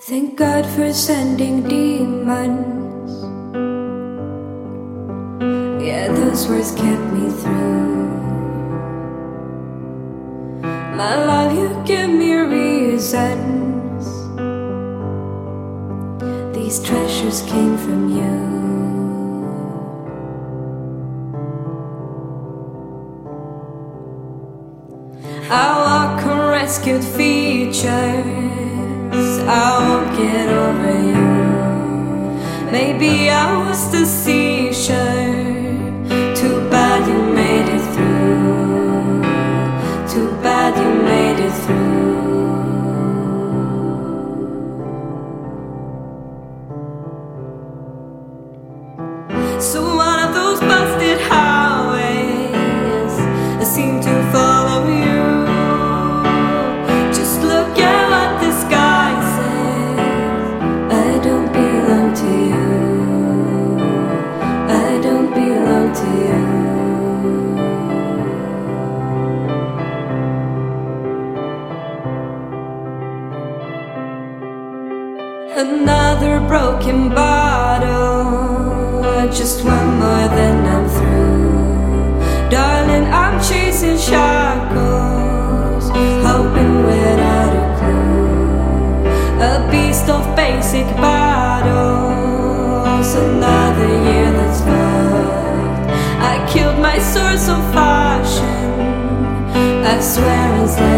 Thank God for sending demons. Yeah, those words kept me through. My love, you give me reasons. These treasures came from you. I walk on rescued features. I won't get over you. Maybe I was the seashore. Too bad you made it through. Too bad you made it through. So one of those busted highways I seem to follow you. Another broken bottle, just one more then I'm through. Darling, I'm chasing shackles, hoping without a clue. A beast of basic battles, another year that's fucked. I killed my source of fashion, I swear it's like